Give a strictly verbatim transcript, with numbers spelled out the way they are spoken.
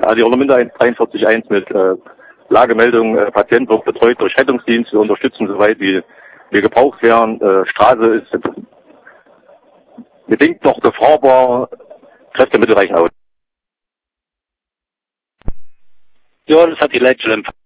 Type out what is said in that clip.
die Orlamünde dreiundvierzig Punkt eins mit äh, Lagemeldung, äh, Patient wird betreut durch Rettungsdienst, wir unterstützen soweit wie wir gebraucht werden. Äh, Straße ist bedingt noch befahrbar, Kräftemittel reichen aus. Ja, das hat die Leitstelle empfangen.